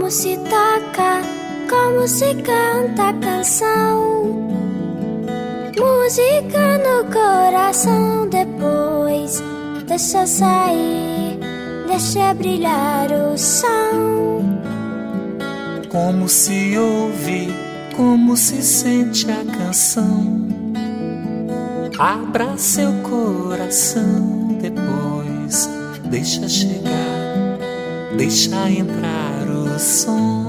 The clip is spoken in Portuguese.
Como se toca, como se canta a canção. Música no coração, depois deixa sair, deixa brilhar o som. Como se ouve, como se sente a canção. Abra seu coração, depois deixa chegar, deixa entrar o som.